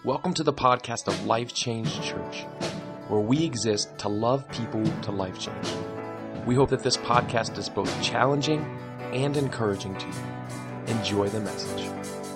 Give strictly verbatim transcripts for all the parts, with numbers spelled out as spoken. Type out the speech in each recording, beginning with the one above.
Welcome to the podcast of Life Change Church, where we exist to love people to life change. We hope that this podcast is both challenging and encouraging to you. Enjoy the message.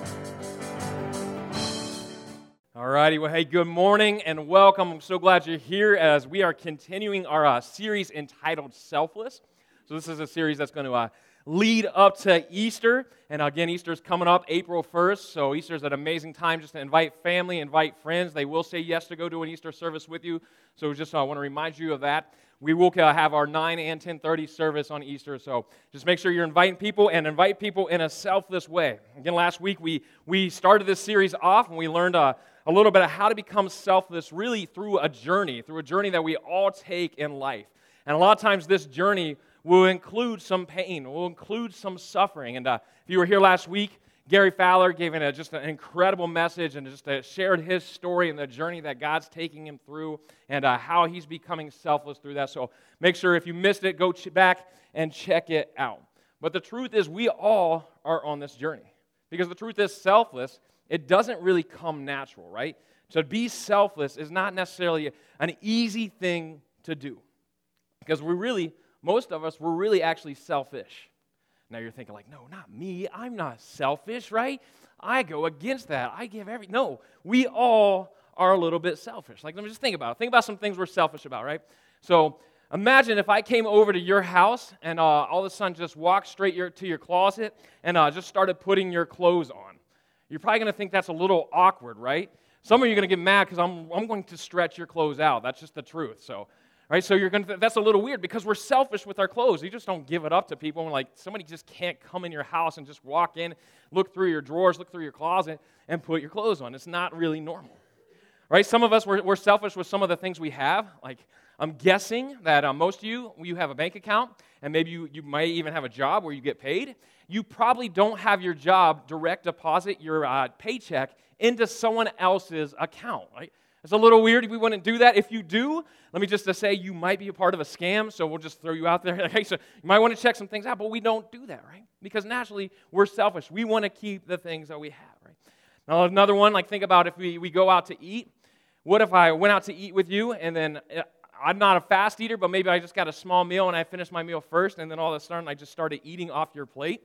All righty, well, hey, good morning and welcome. I'm so glad you're here as we are continuing our uh, series entitled Selfless. So this is a series that's going to uh, lead up to Easter. And again, Easter's coming up April first, so Easter's an amazing time just to invite family, invite friends. They will say yes to go to an Easter service with you, so just I uh, want to remind you of that. We will uh, have our nine and ten thirty service on Easter, so just make sure you're inviting people and invite people in a selfless way. Again, last week we we started this series off and we learned uh, a little bit of how to become selfless really through a journey, through a journey that we all take in life. And a lot of times this journey will include some pain, will include some suffering. And uh, if you were here last week, Gary Fowler gave in a, just an incredible message and just uh, shared his story and the journey that God's taking him through and uh, how he's becoming selfless through that. So make sure if you missed it, go ch- back and check it out. But the truth is we all are on this journey because the truth is selfless, it doesn't really come natural, right? So to be selfless is not necessarily an easy thing to do because we really, most of us, we're really actually selfish. Now you're thinking like, no, not me. I'm not selfish, right? I go against that. I give every... No, we all are a little bit selfish. Like, let me just think about it. Think about some things we're selfish about, right? So imagine if I came over to your house and uh, all of a sudden just walked straight your, to your closet and uh, just started putting your clothes on. You're probably going to think that's a little awkward, right? Some of you are going to get mad because I'm, I'm going to stretch your clothes out. That's just the truth, so... Right, so you're going to, that's a little weird because we're selfish with our clothes. You just don't give it up to people. And like somebody just can't come in your house and just walk in, look through your drawers, look through your closet, and put your clothes on. It's not really normal. Right? Some of us, we're, we're selfish with some of the things we have. Like I'm guessing that uh, most of you, you have a bank account, and maybe you, you might even have a job where you get paid. You probably don't have your job direct deposit your uh, paycheck into someone else's account, right? It's a little weird. We wouldn't do that. If you do, let me just say you might be a part of a scam, so we'll just throw you out there. Okay, so you might want to check some things out, but we don't do that, right? Because naturally, we're selfish. We want to keep the things that we have, right? Now, another one, like think about if we, we go out to eat. What if I went out to eat with you, and then I'm not a fast eater, but maybe I just got a small meal, and I finished my meal first, and then all of a sudden, I just started eating off your plate?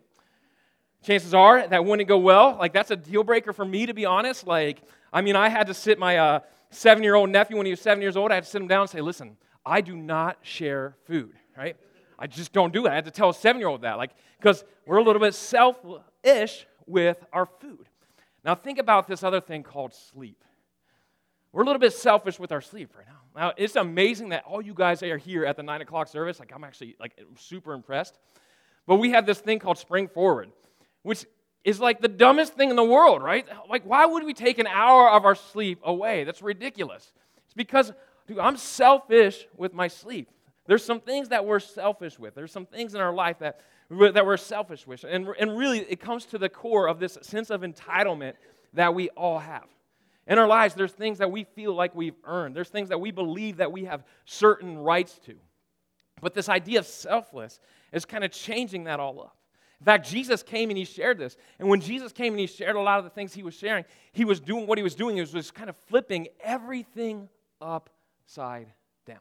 Chances are that wouldn't go well. Like, that's a deal breaker for me, to be honest. Like, I mean, I had to sit my... Uh, seven-year-old nephew, when he was seven years old, I had to sit him down and say, listen, I do not share food, right? I just don't do it. I had to tell a seven-year-old that, like, because we're a little bit selfish with our food. Now, think about this other thing called sleep. We're a little bit selfish with our sleep right now. Now, it's amazing that all you guys are here at the nine o'clock service. Like, I'm actually, like, super impressed. But we have this thing called Spring Forward, which is like the dumbest thing in the world, right? Like, why would we take an hour of our sleep away? That's ridiculous. It's because, dude, I'm selfish with my sleep. There's some things that we're selfish with. There's some things in our life that, that we're selfish with. And, and really, it comes to the core of this sense of entitlement that we all have. In our lives, there's things that we feel like we've earned. There's things that we believe that we have certain rights to. But this idea of selfless is kind of changing that all up. In fact, Jesus came and he shared this. And when Jesus came and he shared a lot of the things he was sharing, he was doing what he was doing. He was just kind of flipping everything upside down.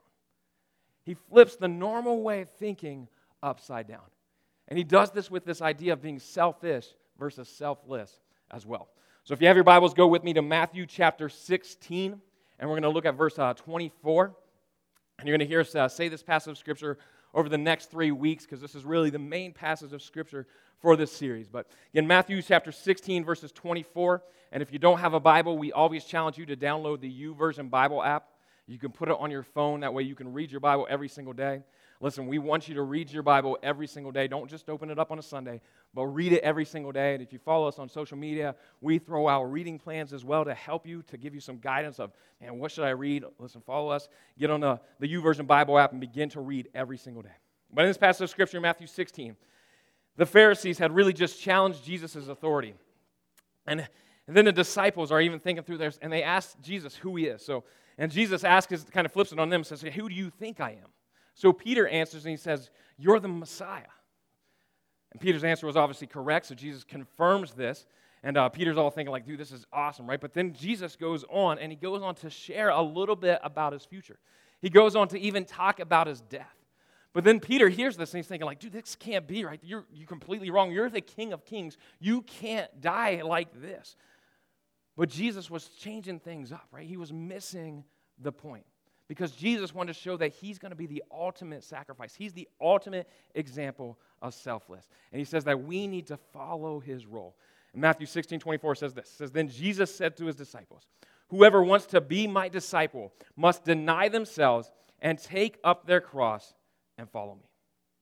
He flips the normal way of thinking upside down. And he does this with this idea of being selfish versus selfless as well. So if you have your Bibles, go with me to Matthew chapter sixteen. And we're going to look at verse uh, twenty-four. And you're going to hear us uh, say this passage of Scripture over the next three weeks, because this is really the main passage of Scripture for this series. But again, Matthew chapter sixteen, verses twenty-four. And if you don't have a Bible, we always challenge you to download the YouVersion Bible app. You can put it on your phone. That way you can read your Bible every single day. Listen, we want you to read your Bible every single day. Don't just open it up on a Sunday, but read it every single day. And if you follow us on social media, we throw out reading plans as well to help you, to give you some guidance of, man, what should I read? Listen, follow us. Get on the, the YouVersion Bible app and begin to read every single day. But in this passage of Scripture, Matthew sixteen, the Pharisees had really just challenged Jesus' authority. And, and then the disciples are even thinking through this, and they ask Jesus who he is. So, and Jesus asks, kind of flips it on them and says, who do you think I am? So Peter answers and he says, you're the Messiah. And Peter's answer was obviously correct, so Jesus confirms this. And uh, Peter's all thinking like, dude, this is awesome, right? But then Jesus goes on, and he goes on to share a little bit about his future. He goes on to even talk about his death. But then Peter hears this, and he's thinking like, dude, this can't be, right? You're, you're completely wrong. You're the King of Kings. You can't die like this. But Jesus was changing things up, right? He was missing the point. Because Jesus wanted to show that he's going to be the ultimate sacrifice. He's the ultimate example of selfless. And he says that we need to follow his role. And Matthew sixteen twenty-four says this. It says, then Jesus said to his disciples, whoever wants to be my disciple must deny themselves and take up their cross and follow me.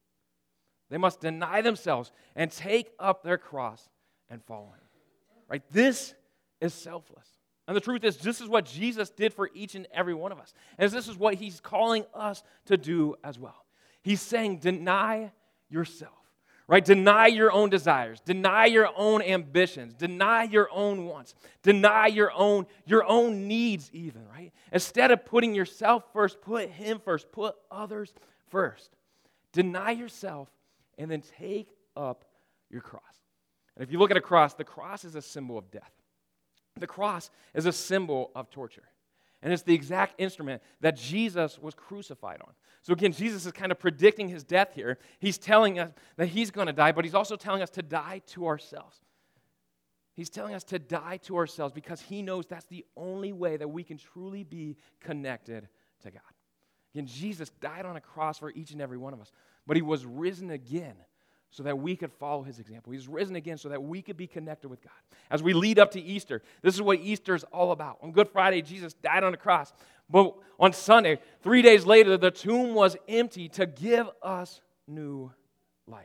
They must deny themselves and take up their cross and follow him. Right? This is selfless. And the truth is, this is what Jesus did for each and every one of us. And this is what he's calling us to do as well. He's saying, deny yourself. Right? Deny your own desires. Deny your own ambitions. Deny your own wants. Deny your own, your own needs even, right? Instead of putting yourself first, put him first. Put others first. Deny yourself and then take up your cross. And if you look at a cross, the cross is a symbol of death. The cross is a symbol of torture. And it's the exact instrument that Jesus was crucified on. So again, Jesus is kind of predicting his death here. He's telling us that he's going to die, but he's also telling us to die to ourselves. He's telling us to die to ourselves because he knows that's the only way that we can truly be connected to God. Again, Jesus died on a cross for each and every one of us, but he was risen again so that we could follow his example. He's risen again so that we could be connected with God. As we lead up to Easter, this is what Easter is all about. On Good Friday, Jesus died on the cross. But on Sunday, three days later, the tomb was empty to give us new life.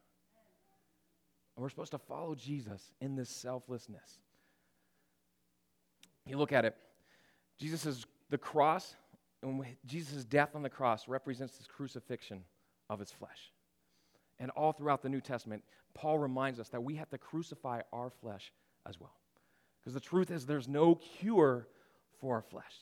And we're supposed to follow Jesus in this selflessness. You look at it, Jesus' the cross, and Jesus' death on the cross represents his crucifixion of his flesh. And all throughout the New Testament, Paul reminds us that we have to crucify our flesh as well. Because the truth is there's no cure for our flesh.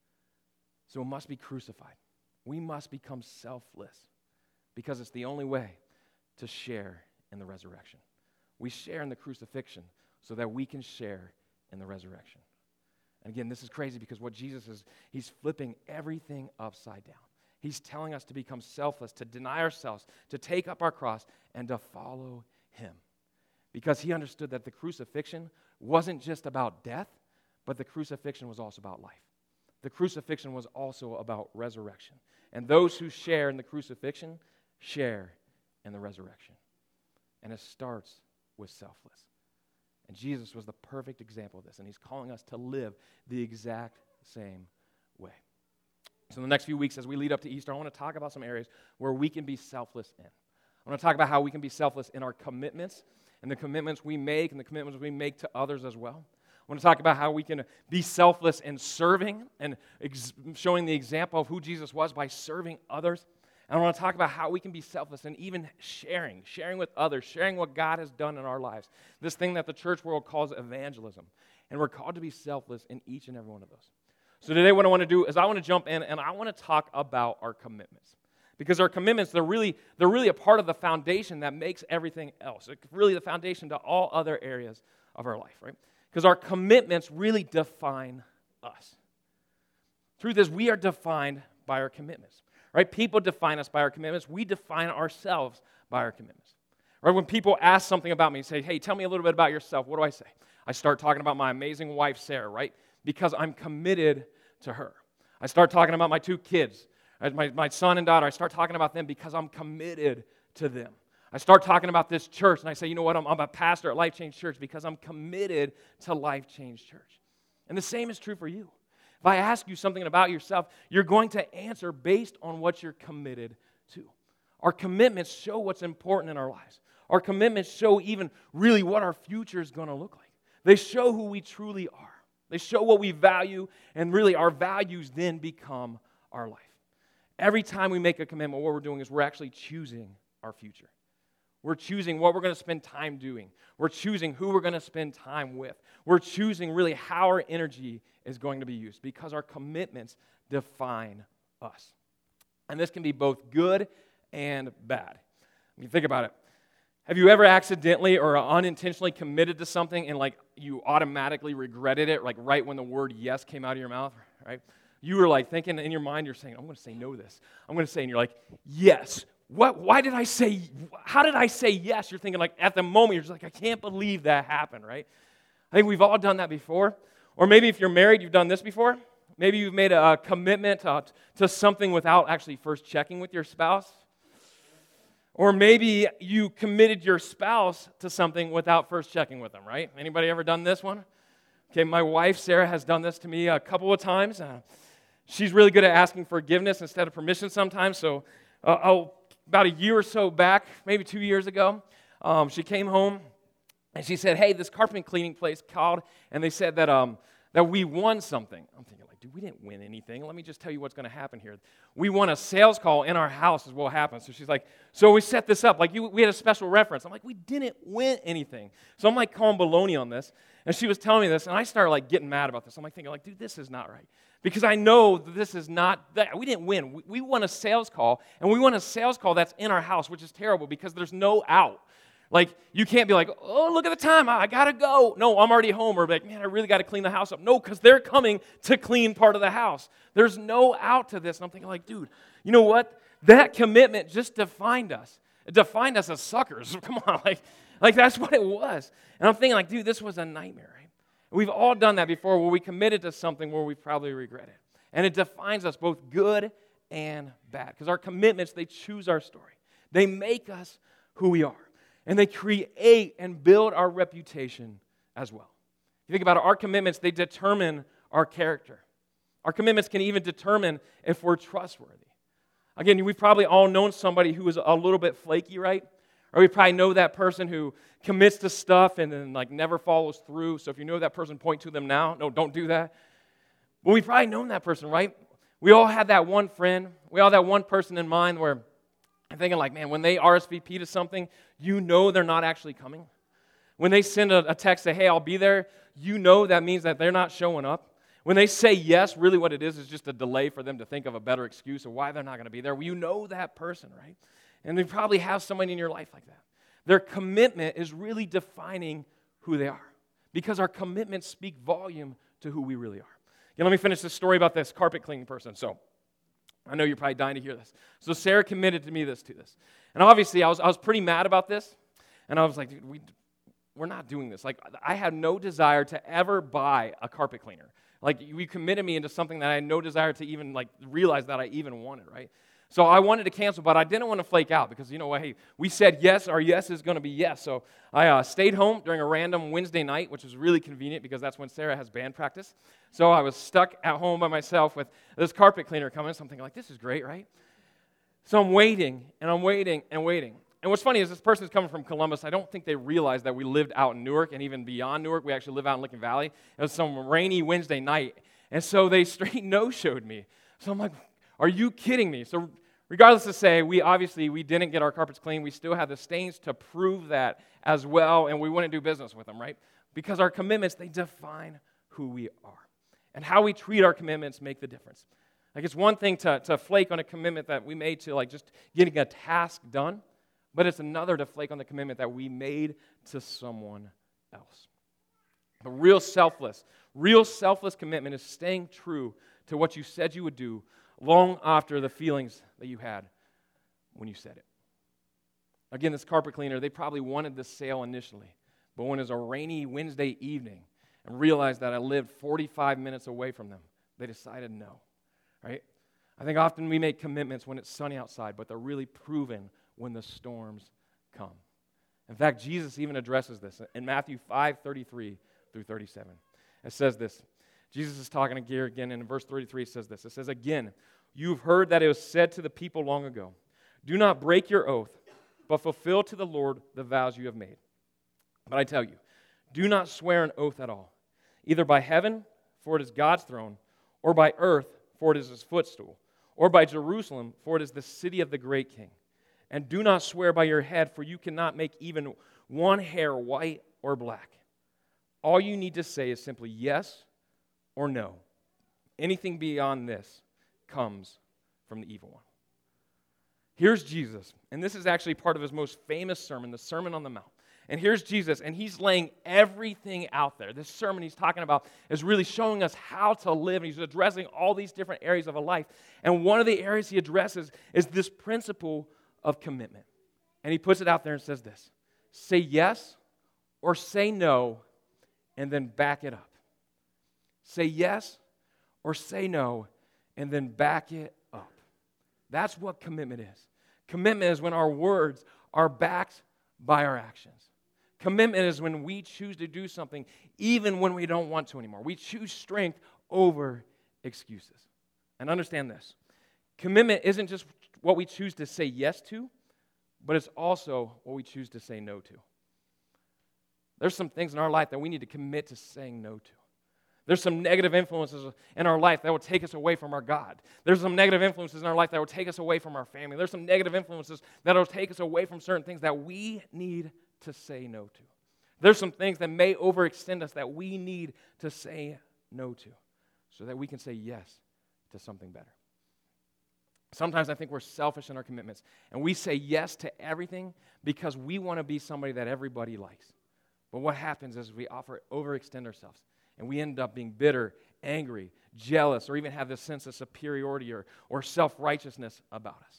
So it must be crucified. We must become selfless because it's the only way to share in the resurrection. We share in the crucifixion so that we can share in the resurrection. And again, this is crazy because what Jesus is, he's flipping everything upside down. He's telling us to become selfless, to deny ourselves, to take up our cross, and to follow him. Because he understood that the crucifixion wasn't just about death, but the crucifixion was also about life. The crucifixion was also about resurrection. And those who share in the crucifixion share in the resurrection. And it starts with selfless. And Jesus was the perfect example of this, and he's calling us to live the exact same way. So in the next few weeks, as we lead up to Easter, I want to talk about some areas where we can be selfless in. I want to talk about how we can be selfless in our commitments and the commitments we make and the commitments we make to others as well. I want to talk about how we can be selfless in serving and ex- showing the example of who Jesus was by serving others. And I want to talk about how we can be selfless and even sharing, sharing with others, sharing what God has done in our lives. This thing that the church world calls evangelism. And we're called to be selfless in each and every one of those. So today what I want to do is I want to jump in and I want to talk about our commitments. Because our commitments, they're really, they're really a part of the foundation that makes everything else. It's really the foundation to all other areas of our life, right? Because our commitments really define us. Truth is, we are defined by our commitments, right? People define us by our commitments. We define ourselves by our commitments. Right? When people ask something about me, say, hey, tell me a little bit about yourself, what do I say? I start talking about my amazing wife, Sarah, right? Because I'm committed to her. I start talking about my two kids, my, my son and daughter. I start talking about them because I'm committed to them. I start talking about this church, and I say, you know what, I'm, I'm a pastor at Life Change Church because I'm committed to Life Change Church. And the same is true for you. If I ask you something about yourself, you're going to answer based on what you're committed to. Our commitments show what's important in our lives. Our commitments show even really what our future is going to look like. They show who we truly are. They show what we value, and really our values then become our life. Every time we make a commitment, what we're doing is we're actually choosing our future. We're choosing what we're going to spend time doing. We're choosing who we're going to spend time with. We're choosing really how our energy is going to be used because our commitments define us. And this can be both good and bad. I mean, think about it. Have you ever accidentally or unintentionally committed to something and like you automatically regretted it, like right when the word yes came out of your mouth, right? You were like thinking in your mind, you're saying, I'm going to say no to this. I'm going to say, and you're like, yes. What? Why did I say, how did I say yes? You're thinking like at the moment, you're just like, I can't believe that happened, right? I think we've all done that before. Or maybe if you're married, you've done this before. Maybe you've made a commitment uh, to something without actually first checking with your spouse. Or maybe you committed your spouse to something without first checking with them, right? Anybody ever done this one? Okay, my wife, Sarah, has done this to me a couple of times. Uh, she's really good at asking forgiveness instead of permission sometimes. So uh, I'll, about a year or so back, maybe two years ago, um, she came home and she said, hey, this carpet cleaning place called, and they said that um, that we won something. I'm thinking like, dude, we didn't win anything. Let me just tell you what's going to happen here. We won a sales call in our house is what happened. So she's like, so we set this up. Like, you, we had a special reference. I'm like, we didn't win anything. So I'm like calling baloney on this. And she was telling me this, and I started like getting mad about this. I'm like thinking like, dude, this is not right. Because I know that this is not, that we didn't win. We, we won a sales call, and we won a sales call that's in our house, which is terrible because there's no out. Like, you can't be like, oh, look at the time, I got to go. No, I'm already home. Or like, man, I really got to clean the house up. No, because they're coming to clean part of the house. There's no out to this. And I'm thinking like, dude, you know what? That commitment just defined us. It defined us as suckers. Come on, like, like that's what it was. And I'm thinking like, dude, this was a nightmare, right? We've all done that before where we committed to something where we probably regret it. And it defines us both good and bad. Because our commitments, they choose our story. They make us who we are. And they create and build our reputation as well. You think about it, our commitments, they determine our character. Our commitments can even determine if we're trustworthy. Again, we've probably all known somebody who is a little bit flaky, right? Or we probably know that person who commits to stuff and then like never follows through. So if you know that person, point to them now. No, don't do that. But we've probably known that person, right? We all had that one friend. We all had that one person in mind where I'm thinking like, man, when they R S V P to something, you know they're not actually coming. When they send a, a text say, hey, I'll be there, you know that means that they're not showing up. When they say yes, really what it is is just a delay for them to think of a better excuse of why they're not going to be there. Well, you know that person, right? And they probably have somebody in your life like that. Their commitment is really defining who they are because our commitments speak volume to who we really are. Okay, let me finish this story about this carpet cleaning person. So, I know you're probably dying to hear this. So Sarah committed to me this to this. And obviously, I was I was pretty mad about this. And I was like, dude, we, we're not doing this. Like, I had no desire to ever buy a carpet cleaner. Like, you committed me into something that I had no desire to even, like, realize that I even wanted, right? So I wanted to cancel, but I didn't want to flake out because, you know what, hey, we said yes, our yes is going to be yes. So I uh, stayed home during a random Wednesday night, which was really convenient because that's when Sarah has band practice. So I was stuck at home by myself with this carpet cleaner coming, so I'm thinking like, this is great, right? So I'm waiting, and I'm waiting, and waiting. And what's funny is this person is coming from Columbus. I don't think they realized that we lived out in Newark, and even beyond Newark, we actually live out in Licking Valley. It was some rainy Wednesday night, and so they straight no-showed me. So I'm like, are you kidding me? So regardless to say, we obviously, we didn't get our carpets clean. We still had the stains to prove that as well, and we wouldn't do business with them, right? Because our commitments, they define who we are. And how we treat our commitments make the difference. Like, it's one thing to, to flake on a commitment that we made to, like, just getting a task done, but it's another to flake on the commitment that we made to someone else. The real selfless, real selfless commitment is staying true to what you said you would do long after the feelings that you had when you said it. Again, this carpet cleaner, they probably wanted this sale initially, but when it was a rainy Wednesday evening and realized that I lived forty-five minutes away from them, they decided no, right? I think often we make commitments when it's sunny outside, but they're really proven when the storms come. In fact, Jesus even addresses this in Matthew five thirty-three through thirty-seven. It says this. Jesus is talking here again, and in verse thirty-three it says this. It says, again, you've heard that it was said to the people long ago, do not break your oath, but fulfill to the Lord the vows you have made. But I tell you, do not swear an oath at all, either by heaven, for it is God's throne, or by earth, for it is his footstool, or by Jerusalem, for it is the city of the great king. And do not swear by your head, for you cannot make even one hair white or black. All you need to say is simply yes or no. Anything beyond this comes from the evil one. Here's Jesus, and this is actually part of his most famous sermon, the Sermon on the Mount. And here's Jesus, and he's laying everything out there. This sermon he's talking about is really showing us how to live, and he's addressing all these different areas of a life. And one of the areas he addresses is this principle of commitment. And he puts it out there and says this: say yes or say no, and then back it up. Say yes or say no, and then back it up. That's what commitment is. Commitment is when our words are backed by our actions. Commitment is when we choose to do something even when we don't want to anymore. We choose strength over excuses. And understand this: commitment isn't just what we choose to say yes to, but it's also what we choose to say no to. There's some things in our life that we need to commit to saying no to. There's some negative influences in our life that will take us away from our God. There's some negative influences in our life that will take us away from our family. There's some negative influences that will take us away from certain things that we need to say no to. There's some things that may overextend us that we need to say no to so that we can say yes to something better. Sometimes I think we're selfish in our commitments, and we say yes to everything because we want to be somebody that everybody likes. But what happens is we offer overextend ourselves, and we end up being bitter, angry, jealous, or even have this sense of superiority or, or self-righteousness about us.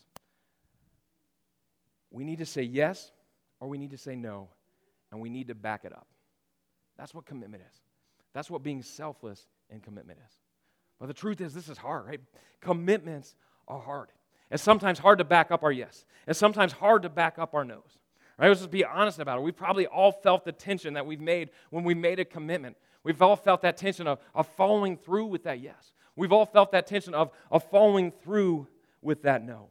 We need to say yes, or we need to say no, and we need to back it up. That's what commitment is. That's what being selfless in commitment is. But the truth is, this is hard, right? Commitments are hard. It's sometimes hard to back up our yes. It's sometimes hard to back up our no's. Right? Let's just be honest about it. We've probably all felt the tension that we've made when we made a commitment. We've all felt that tension of, of following through with that yes. We've all felt that tension of, of following through with that no.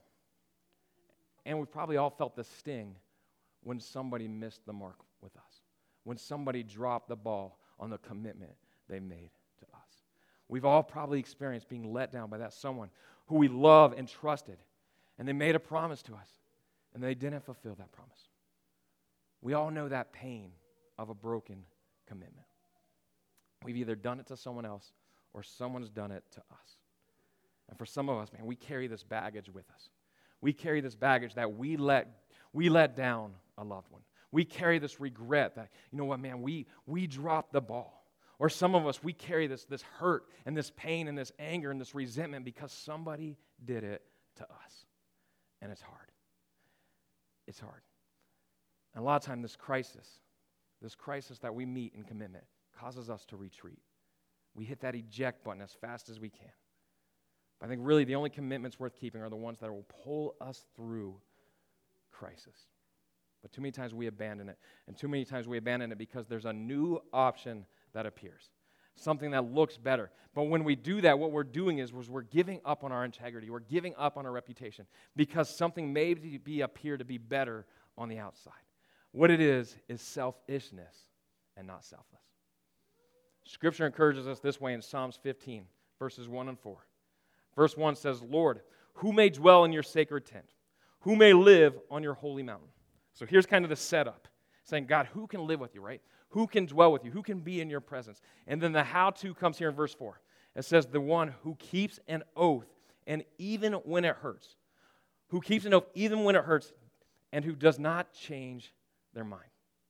And we've probably all felt the sting when somebody missed the mark with us, when somebody dropped the ball on the commitment they made to us. We've all probably experienced being let down by that someone who we love and trusted, and they made a promise to us, and they didn't fulfill that promise. We all know that pain of a broken commitment. We've either done it to someone else or someone's done it to us. And for some of us, man, we carry this baggage with us. We carry this baggage that we let we let down a loved one. We carry this regret that, you know what, man, we we dropped the ball. Or some of us, we carry this, this hurt and this pain and this anger and this resentment because somebody did it to us. And it's hard. It's hard. And a lot of times this crisis, this crisis that we meet in commitment causes us to retreat. We hit that eject button as fast as we can. But I think really the only commitments worth keeping are the ones that will pull us through crisis. But too many times we abandon it. And too many times we abandon it because there's a new option that appears. Something that looks better. But when we do that, what we're doing is we're giving up on our integrity. We're giving up on our reputation because something may be appear to be better on the outside. What it is is selfishness and not selfless. Scripture encourages us this way in Psalms fifteen, verses one and four. Verse one says, Lord, who may dwell in your sacred tent? Who may live on your holy mountain? So here's kind of the setup. Saying, God, who can live with you, right? Who can dwell with you? Who can be in your presence? And then the how-to comes here in verse four. It says, the one who keeps an oath, and even when it hurts. Who keeps an oath even when it hurts, and who does not change their mind.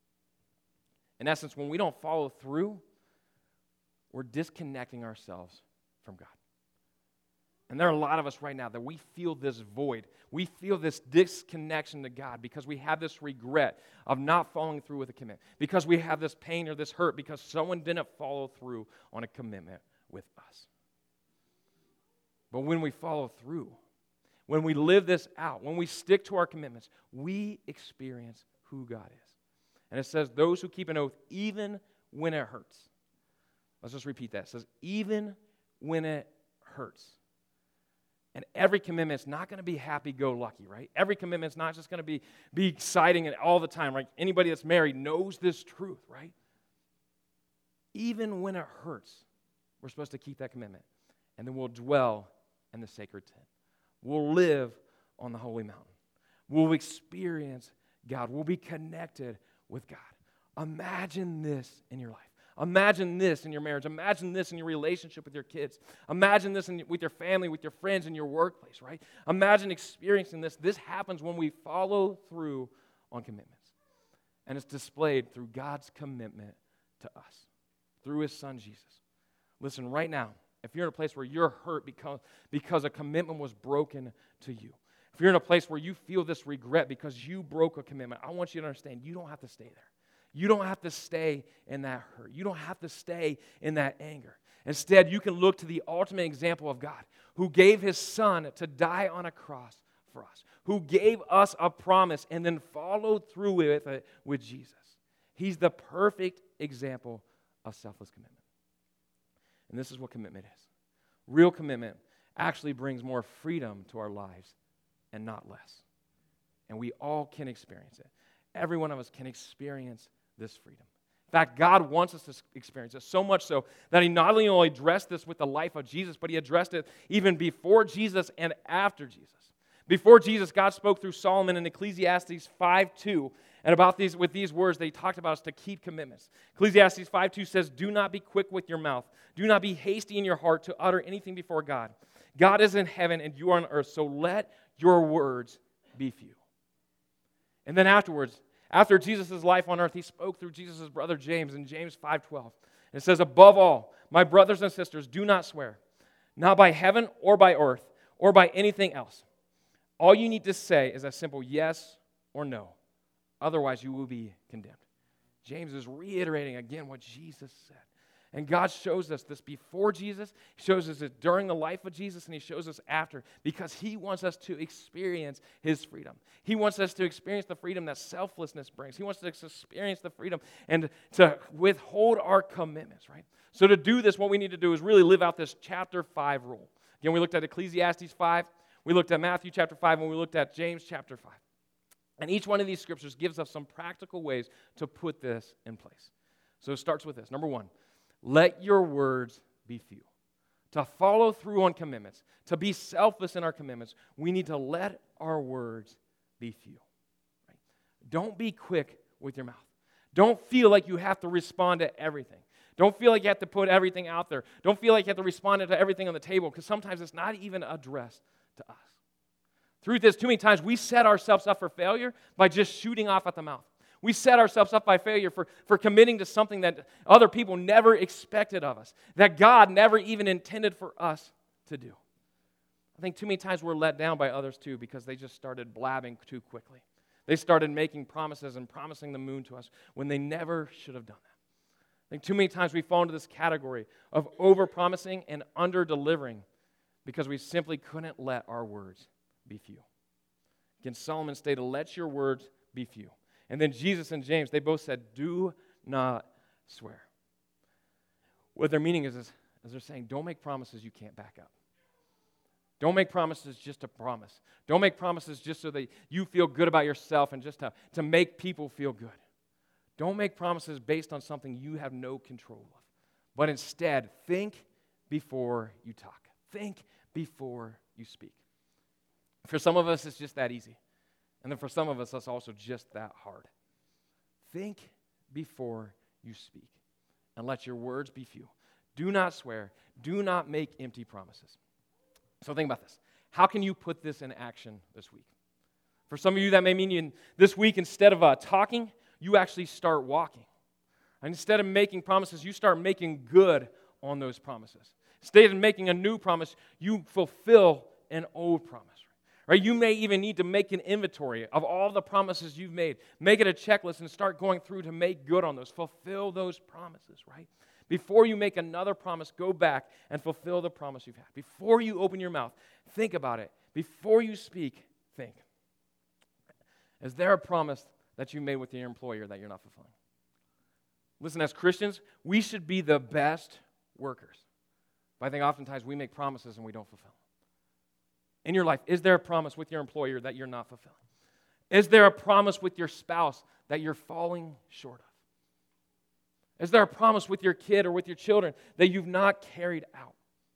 In essence, when we don't follow through, we're disconnecting ourselves from God. And there are a lot of us right now that we feel this void. We feel this disconnection to God because we have this regret of not following through with a commitment. Because we have this pain or this hurt because someone didn't follow through on a commitment with us. But when we follow through, when we live this out, when we stick to our commitments, we experience who God is. And it says, those who keep an oath even when it hurts. Let's just repeat that. It says, even when it hurts. And every commitment is not going to be happy-go-lucky, right? Every commitment is not just going to be, be exciting and all the time, right? Anybody that's married knows this truth, right? Even when it hurts, we're supposed to keep that commitment. And then we'll dwell in the sacred tent. We'll live on the holy mountain. We'll experience God. We'll be connected with God. Imagine this in your life. Imagine this in your marriage. Imagine this in your relationship with your kids. Imagine this in, with your family, with your friends, in your workplace, right? Imagine experiencing this. This happens when we follow through on commitments. And it's displayed through God's commitment to us, through His Son, Jesus. Listen, right now, if you're in a place where you're hurt because, because a commitment was broken to you, if you're in a place where you feel this regret because you broke a commitment, I want you to understand you don't have to stay there. You don't have to stay in that hurt. You don't have to stay in that anger. Instead, you can look to the ultimate example of God, who gave His Son to die on a cross for us, who gave us a promise and then followed through with it with Jesus. He's the perfect example of selfless commitment. And this is what commitment is. Real commitment actually brings more freedom to our lives and not less. And we all can experience it. Every one of us can experience this freedom. In fact, God wants us to experience it, so much so that He not only addressed this with the life of Jesus, but He addressed it even before Jesus and after Jesus. Before Jesus, God spoke through Solomon in Ecclesiastes five two, and about these, with these words, they talked about us to keep commitments. Ecclesiastes five two says, "Do not be quick with your mouth. Do not be hasty in your heart to utter anything before God. God is in heaven and you are on earth, so let your words be few." And then afterwards, after Jesus' life on earth, He spoke through Jesus' brother James in James five twelve. And it says, "Above all, my brothers and sisters, do not swear, not by heaven or by earth or by anything else. All you need to say is a simple yes or no. Otherwise, you will be condemned." James is reiterating again what Jesus said. And God shows us this before Jesus, He shows us it during the life of Jesus, and He shows us after, because He wants us to experience His freedom. He wants us to experience the freedom that selflessness brings. He wants us to experience the freedom and to withhold our commitments, right? So to do this, what we need to do is really live out this chapter five rule. Again, we looked at Ecclesiastes five, we looked at Matthew chapter five, and we looked at James chapter five. And each one of these scriptures gives us some practical ways to put this in place. So it starts with this. Number one, let your words be few. To follow through on commitments, to be selfless in our commitments, we need to let our words be few. Right? Don't be quick with your mouth. Don't feel like you have to respond to everything. Don't feel like you have to put everything out there. Don't feel like you have to respond to everything on the table, because sometimes it's not even addressed to us. Truth is, too many times we set ourselves up for failure by just shooting off at the mouth. We set ourselves up by failure for, for committing to something that other people never expected of us, that God never even intended for us to do. I think too many times we're let down by others too, because they just started blabbing too quickly. They started making promises and promising the moon to us when they never should have done that. I think too many times we fall into this category of over-promising and under-delivering because we simply couldn't let our words be few. Again, Solomon stated, "Let your words be few." And then Jesus and James, they both said, "Do not swear." What their meaning is, is, is they're saying, don't make promises you can't back up. Don't make promises just to promise. Don't make promises just so that you feel good about yourself and just to, to make people feel good. Don't make promises based on something you have no control of. But instead, think before you talk. Think before you speak. For some of us, it's just that easy. And then for some of us, it's also just that hard. Think before you speak, and let your words be few. Do not swear. Do not make empty promises. So think about this. How can you put this in action this week? For some of you, that may mean you, this week, instead of uh, talking, you actually start walking. And instead of making promises, you start making good on those promises. Instead of making a new promise, you fulfill an old promise. Right? You may even need to make an inventory of all the promises you've made. Make it a checklist and start going through to make good on those. Fulfill those promises, right? Before you make another promise, go back and fulfill the promise you've had. Before you open your mouth, think about it. Before you speak, think. Is there a promise that you made with your employer that you're not fulfilling? Listen, as Christians, we should be the best workers. But I think oftentimes we make promises and we don't fulfill them. In your life, is there a promise with your employer that you're not fulfilling? Is there a promise with your spouse that you're falling short of? Is there a promise with your kid or with your children that you've not carried out?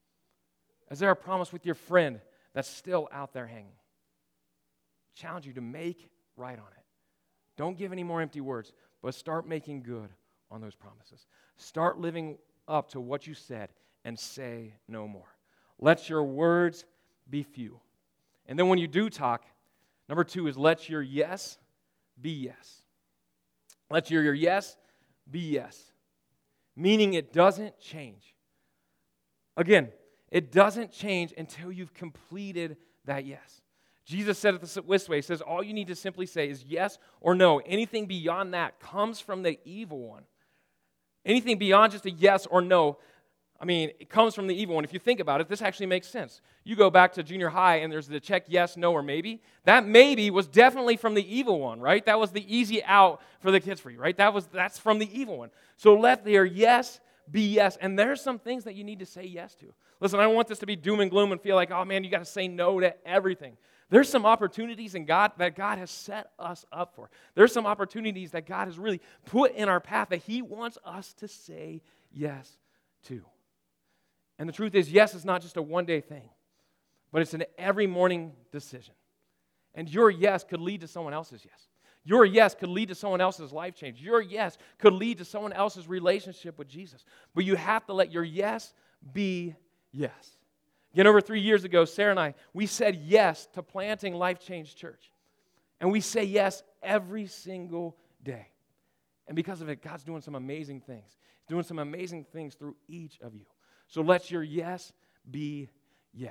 Is there a promise with your friend that's still out there hanging? I challenge you to make right on it. Don't give any more empty words, but start making good on those promises. Start living up to what you said and say no more. Let your words be few. And then when you do talk, number two is let your yes be yes. Let your, your yes be yes. Meaning it doesn't change. Again, it doesn't change until you've completed that yes. Jesus said it this way. He says, all you need to simply say is yes or no. Anything beyond that comes from the evil one. Anything beyond just a yes or no, I mean, it comes from the evil one. If you think about it, this actually makes sense. You go back to junior high and there's the check yes, no, or maybe. That maybe was definitely from the evil one, right? That was the easy out for the kids free, right? That was that's from the evil one. So let their yes be yes. And there's some things that you need to say yes to. Listen, I don't want this to be doom and gloom and feel like, oh man, you got to say no to everything. There's some opportunities in God that God has set us up for. There's some opportunities that God has really put in our path that He wants us to say yes to. And the truth is, yes is not just a one-day thing, but it's an every morning decision. And your yes could lead to someone else's yes. Your yes could lead to someone else's life change. Your yes could lead to someone else's relationship with Jesus. But you have to let your yes be yes. Again, over three years ago, Sarah and I, we said yes to planting Life Change Church. And we say yes every single day. And because of it, God's doing some amazing things. He's doing some amazing things through each of you. So let your yes be yes.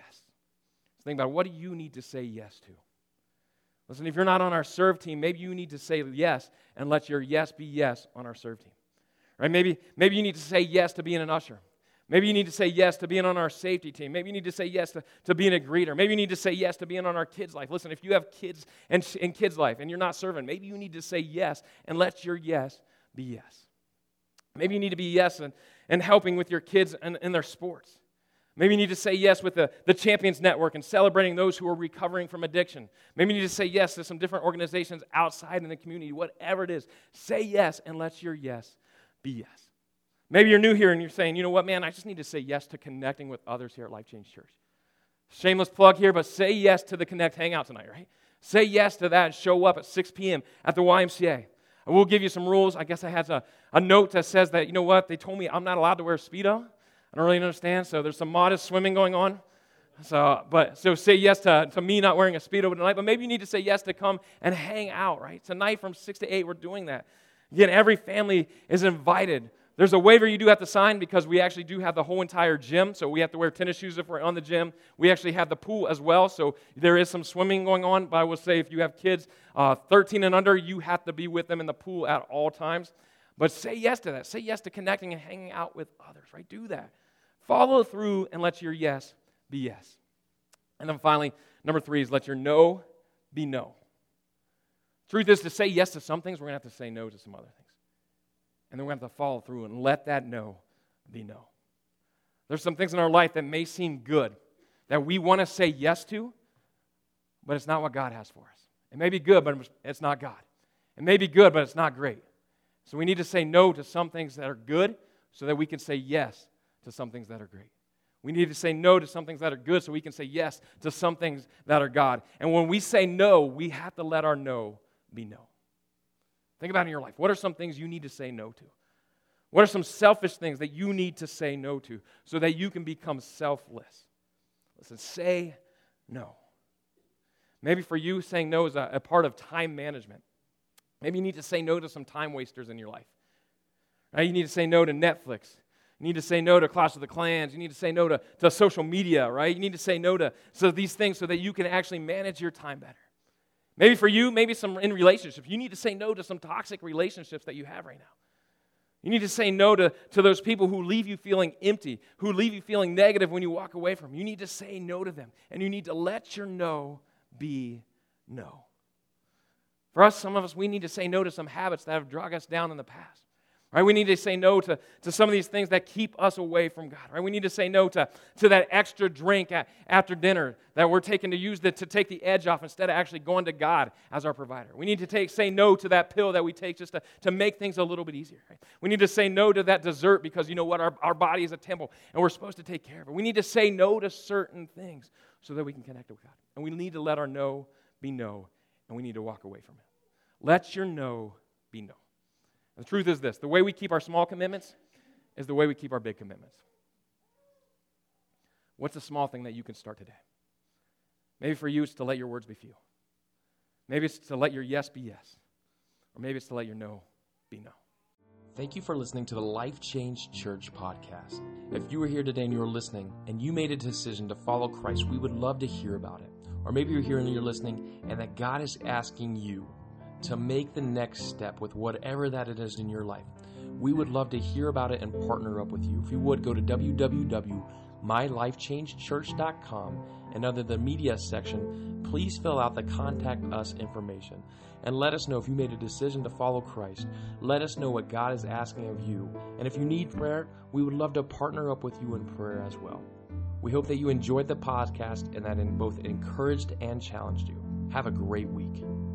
So think about it. What do you need to say yes to? Listen, if you're not on our serve team, maybe you need to say yes and let your yes be yes on our serve team. Right? Maybe, maybe you need to say yes to being an usher. Maybe you need to say yes to being on our safety team. Maybe you need to say yes to, to being a greeter. Maybe you need to say yes to being on our kids' life. Listen, if you have kids and in kids' life and you're not serving, maybe you need to say yes and let your yes be yes. Maybe you need to be yes and, and helping with your kids in, in their sports. Maybe you need to say yes with the, the Champions Network and celebrating those who are recovering from addiction. Maybe you need to say yes to some different organizations outside in the community. Whatever it is, say yes and let your yes be yes. Maybe you're new here and you're saying, you know what, man, I just need to say yes to connecting with others here at Life Change Church. Shameless plug here, but say yes to the Connect Hangout tonight, right? Say yes to that and show up at six p.m. at the Y M C A. I will give you some rules. I guess I had a, a note that says that, you know what, they told me I'm not allowed to wear a Speedo. I don't really understand, so there's some modest swimming going on. So, but so say yes to, to me not wearing a Speedo tonight, but maybe you need to say yes to come and hang out, right? Tonight from six to eight, we're doing that. Again, every family is invited. There's a waiver you do have to sign because we actually do have the whole entire gym, so we have to wear tennis shoes if we're on the gym. We actually have the pool as well, so there is some swimming going on, but I will say if you have kids uh, thirteen and under, you have to be with them in the pool at all times. But say yes to that. Say yes to connecting and hanging out with others, right? Do that. Follow through and let your yes be yes. And then finally, number three is let your no be no. Truth is, to say yes to some things, we're going to have to say no to some other things. And then we're going to have to follow through and let that no be no. There's some things in our life that may seem good, that we want to say yes to, but it's not what God has for us. It may be good, but it's not God. It may be good, but it's not great. So we need to say no to some things that are good so that we can say yes to some things that are great. We need to say no to some things that are good so we can say yes to some things that are God. And when we say no, we have to let our no be no. Think about it in your life. What are some things you need to say no to? What are some selfish things that you need to say no to so that you can become selfless? Listen, say no. Maybe for you, saying no is a, a part of time management. Maybe you need to say no to some time wasters in your life. Right? You need to say no to Netflix. You need to say no to Clash of the Clans. You need to say no to, to social media, right? You need to say no to so these things so that you can actually manage your time better. Maybe for you, maybe some in relationships. You need to say no to some toxic relationships that you have right now. You need to say no to, to those people who leave you feeling empty, who leave you feeling negative when you walk away from them. You need to say no to them, and you need to let your no be no. For us, some of us, we need to say no to some habits that have dragged us down in the past. Right? We need to say no to, to some of these things that keep us away from God. Right? We need to say no to, to that extra drink at, after dinner that we're taking to use the, to take the edge off instead of actually going to God as our provider. We need to take say no to that pill that we take just to, to make things a little bit easier. Right? We need to say no to that dessert because you know what? Our, our body is a temple and we're supposed to take care of it. We need to say no to certain things so that we can connect with God. And we need to let our no be no, and we need to walk away from it. Let your no be no. The truth is this: the way we keep our small commitments is the way we keep our big commitments. What's a small thing that you can start today? Maybe for you, it's to let your words be few. Maybe it's to let your yes be yes. Or maybe it's to let your no be no. Thank you for listening to the Life Change Church podcast. If you were here today and you were listening and you made a decision to follow Christ, we would love to hear about it. Or maybe you're here and you're listening and that God is asking you to make the next step with whatever that it is in your life. We would love to hear about it and partner up with you. If you would, go to w w w dot my life change church dot com and under the media section, please fill out the contact us information and let us know if you made a decision to follow Christ. Let us know what God is asking of you. And if you need prayer, we would love to partner up with you in prayer as well. We hope that you enjoyed the podcast and that it both encouraged and challenged you. Have a great week.